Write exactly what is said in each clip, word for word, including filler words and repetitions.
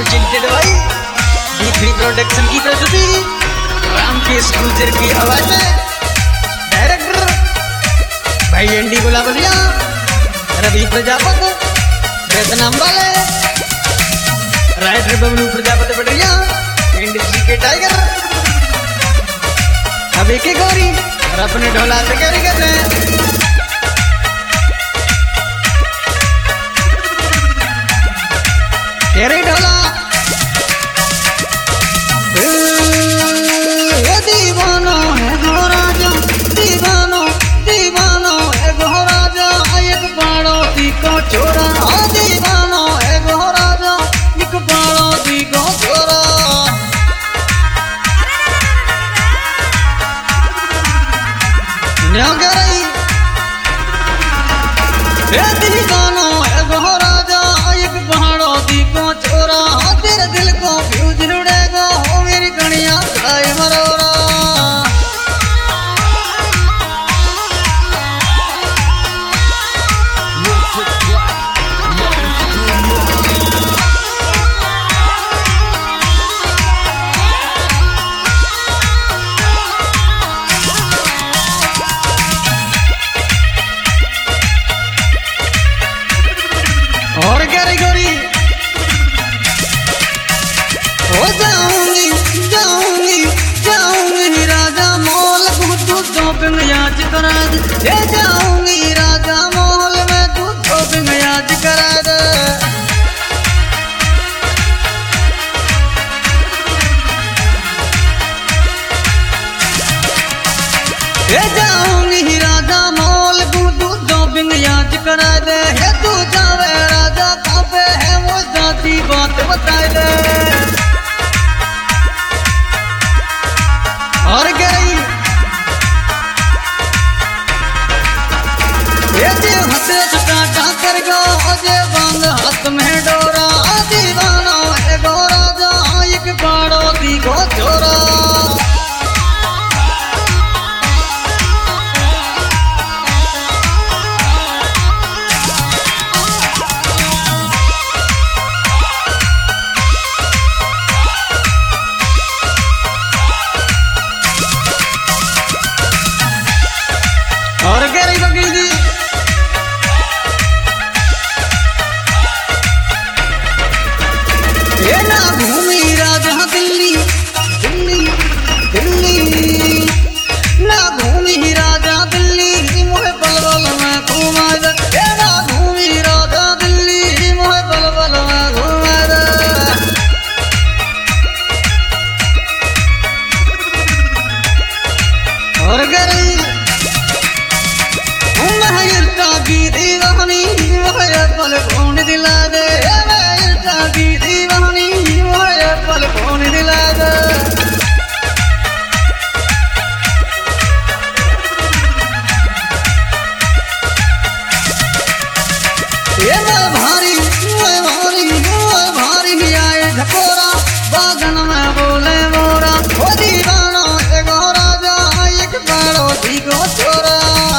Presented by D three production की प्रस्तुति रामकेश गुर्जर की आवाज में डायरेक्टर भाई एनडी गुलाबलिया, रवि प्रजापत वियतनाम वाले, राइटर बबलू प्रजापत बढ़िया, इंडस्ट्री के टाइगर अभी के गौरी और अपने ढोला से कैरी कर रहे हैं। तेरे ढोला दीवानो है गो राजा, दीवानो दीवानो है गो राजा, एक पड़ोसी को छोड़ा, दीवानो है गो राजा, एक पड़ोसी को छोड़ा। दीवानो है गो राजा, एक पड़ोसी को छोड़ा, तेरे दिल को फ्यूज उड़ेगा, हो मेरी कणिया खाए मरोरा। और गरी गरी हो जाऊंगी जाऊंगी जाऊंगी राजा मोल तू शॉपिंग याद करा दे, जाऊंगी राजा मोल में तू शॉपिंग याद करा दे। जाऊंगी राजा मोल तू शॉपिंग याद करा दे, तू जावे राजा काफे है वो जाती बात बताए दे। और गई ये जे हथे काटा कर गो, जे बांध हाथ में डोरा, दीवाना है गो राजा, एक पड़ोसी को छोरा। और गरी बगी जी ये ना घूमी राजा दिल्ली दिल्ली दिल्ली, ना घूमी राजा दिल्ली मोहे बलबल में घुमा दे, ये ना घूमी राजा दिल्ली मोहे बलबल में घुमा दे। और गरी की दीवानी मोहे पल कौन दिला दे, की दीवानी मोहे पल कौन दिला दे। ये मैं भारी मैं भारी मैं भारी आए झकोरा, बागन में बोले मोरा, ओ दीवाना एगो राजा, एक पड़ोसी को छोरा।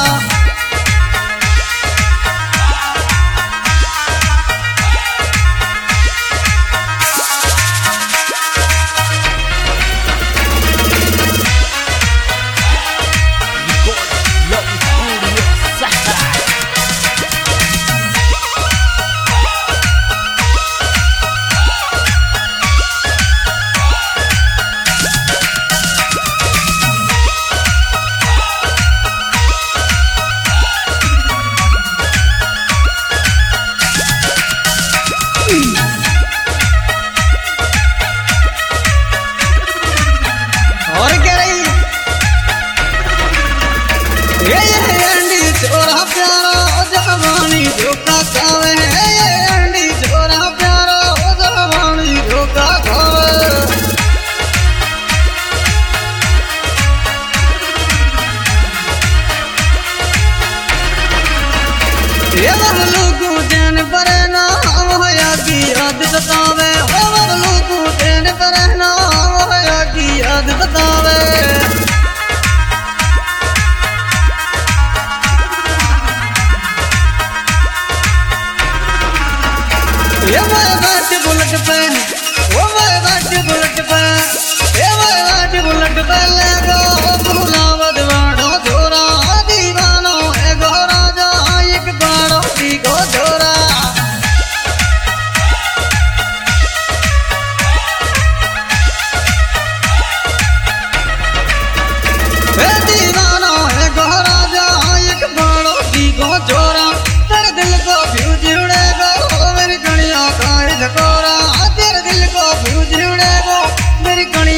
और क्या रही ये एंडी छोरा प्यारा जवानी धोखा खावे, ये एंडी छोरा प्यारा जवानी धोखा खावे। ये बबलू को जैन पर ना होया की याद सतावे, ओ बबलू को जैन पर ना होया की याद सतावे। ये मैं बैठ बुलेट पे ओ मैं बैठ बुलेट पे ए मैं बैठ बुलेट पे ले गो बुलावत वाड़ो जोरा दीवानो है गो राजा एक बाड़ो दी गो जोरा ए दीवानो है गो राजा एक बाड़ो दी गो जोरा तेरे दिल को फ्यूज उड़ेगा मेरी कणियों का झकोरा तेरे दिल को फ्यूज उड़ेगा मेरी कणी